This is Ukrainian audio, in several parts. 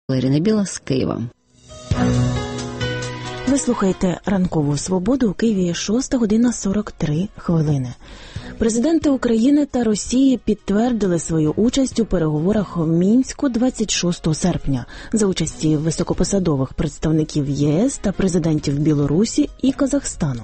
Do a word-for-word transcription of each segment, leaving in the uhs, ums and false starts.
Ірина Біла з Києва. Ви слухаєте «Ранкову свободу» у Києві, шоста година сорок три хвилини. Президенти України та Росії підтвердили свою участь у переговорах у Мінську двадцять шостого серпня за участі високопосадових представників ЄС та президентів Білорусі і Казахстану.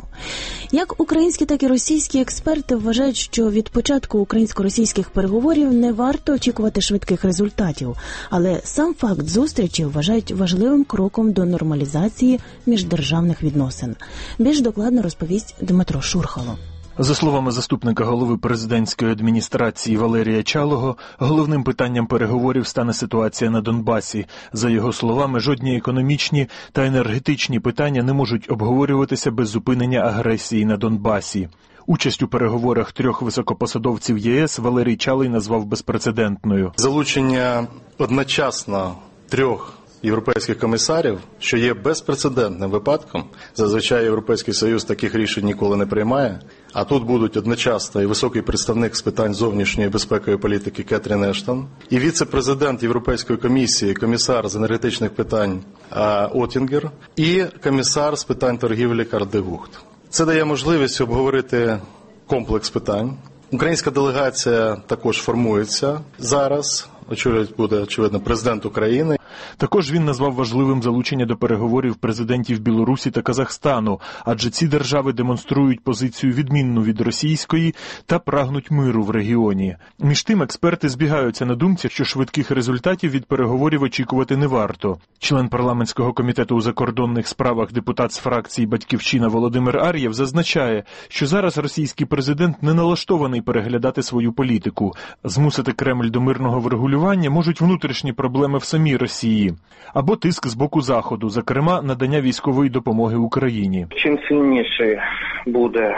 Як українські, так і російські експерти вважають, що від початку українсько-російських переговорів не варто очікувати швидких результатів, але сам факт зустрічі вважають важливим кроком до нормалізації міждержавних відносин. Більш докладно розповість Дмитро Шурхало. За словами заступника голови президентської адміністрації Валерія Чалого, головним питанням переговорів стане ситуація на Донбасі. За його словами, жодні економічні та енергетичні питання не можуть обговорюватися без зупинення агресії на Донбасі. Участь у переговорах трьох високопосадовців ЄС Валерій Чалий назвав безпрецедентною. Залучення одночасно трьох європейських комісарів, що є безпрецедентним випадком. Зазвичай Європейський Союз таких рішень ніколи не приймає. А тут будуть одночасно і високий представник з питань зовнішньої безпекової політики Кетрін Ештон, і віце-президент Європейської комісії, комісар з енергетичних питань Оттінгер, і комісар з питань торгівлі Карл де Гухт. Це дає можливість обговорити комплекс питань. Українська делегація також формується зараз. Очолювати буде, очевидно, президент України. Також він назвав важливим залучення до переговорів президентів Білорусі та Казахстану, адже ці держави демонструють позицію відмінну від російської та прагнуть миру в регіоні. Між тим, експерти збігаються на думці, що швидких результатів від переговорів очікувати не варто. Член парламентського комітету у закордонних справах, депутат з фракції «Батьківщина» Володимир Ар'єв зазначає, що зараз російський президент не налаштований переглядати свою політику. Змусити Кремль до мирного врегулювання можуть внутрішні проблеми в самій Росії або тиск з боку Заходу, зокрема надання військової допомоги Україні. Чим сильніше буде е,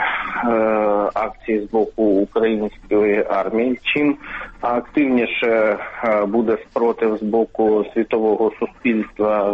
акції з боку української армії, чим активніше е, буде спротив з боку світового суспільства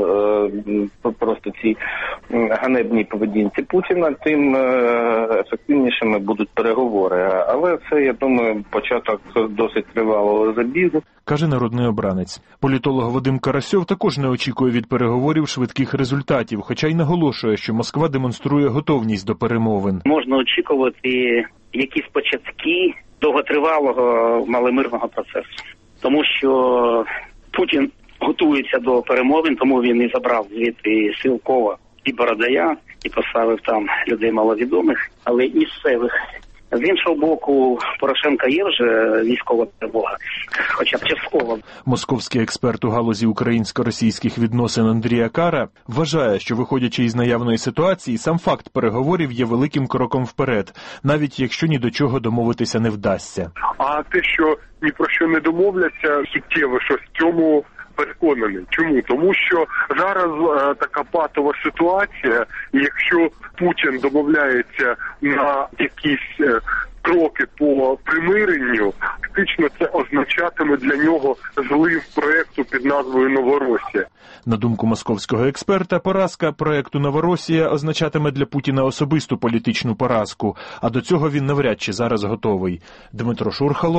е, просто ці ганебні поведінці Путіна, тим е, ефективнішими будуть переговори. Але це, я думаю, початок досить тривалого забігу. Каже народний обранець. Політолог Вадим Карасьов також не очікує від переговорів швидких результатів, хоча й наголошує, що Москва демонструє готовність до перемовин. Можна очікувати якісь початки довготривалого маломирного процесу. Тому що Путін готується до перемовин, тому він і забрав звідти Силкова і Бородая, і поставив там людей маловідомих, але і місцевих. З іншого боку, Порошенка є вже військова перемога, хоча б частково. Московський експерт у галузі українсько-російських відносин Андрій Акара вважає, що, виходячи із наявної ситуації, сам факт переговорів є великим кроком вперед, навіть якщо ні до чого домовитися не вдасться. А те, що ні про що не домовляться, суттєво, що в цьому переконаний. Чому? Тому що зараз е, така патова ситуація, і якщо Путін домовляється на якісь е, кроки по примиренню, фактично це означатиме для нього злив проєкту під назвою «Новоросія». На думку московського експерта, поразка проєкту «Новоросія» означатиме для Путіна особисту політичну поразку, а до цього він навряд чи зараз готовий. Дмитро Шурхало.